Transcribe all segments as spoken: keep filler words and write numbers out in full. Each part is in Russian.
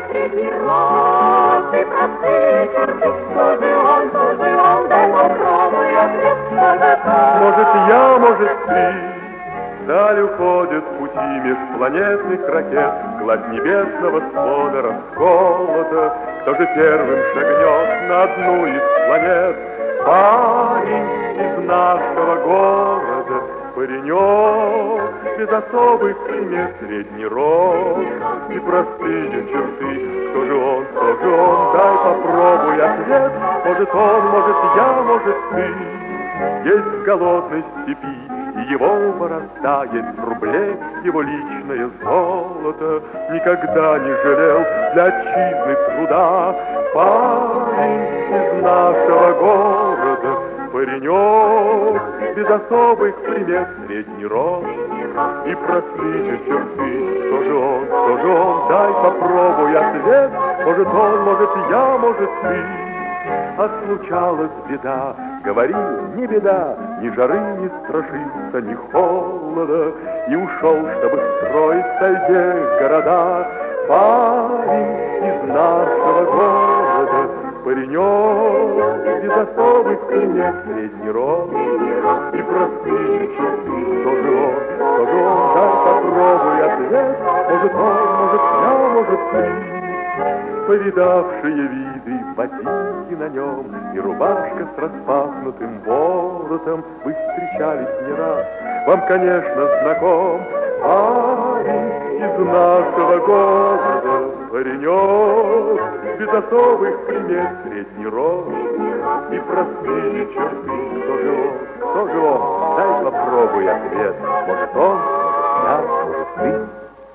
средний рост и простые черты. Кто же он, кто же он, дай попробуй ответ, что же так? Может, я, может, ты. Вдаль уходят пути межпланетных ракет, гладь небесного свода расколота. Кто же первым шагнет на одну из планет? Парень из нашего города, паренек, без особых примет, средний рост и простые черты. Кто же он, кто же он, дай попробуй ответ. Может он, может я, может ты. Есть в голодной степи и его борода, есть в рубле его личное золото. Никогда не жалел для отчизны труда. Парень из нашего города, паренек, без особых примет, средний рост и простые черты. Кто же он, кто же он, дай попробуй ответ. Может он, может я, может ты. А случалась беда, говорил, не беда, ни жары не страшится, ни холода, и ушел, чтобы строить в тайге города. Парень из нашего города, паренек, без особых примет, средний рост и простые черты. Кто же он, кто же он, дай попробуй ответ. Может он, может я, может ты. Повидавшие виды, ботинки на нем и рубашка с распахнутым воротом. Вы встречались не раз, вам, конечно, знаком. Парень из нашего города, паренек, без особых примет, средний рост и простые черты. Кто же он, кто же он, дай попробуй ответ. Может он, может я, может ты.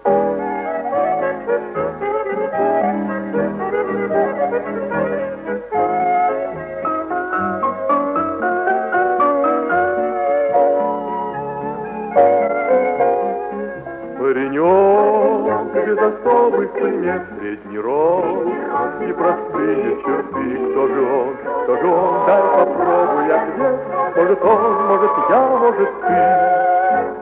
Паренек без особых примет, средний рост и простые черты. Кто же он, кто же он, дай попробуй ответ. Может он, может я, может ты.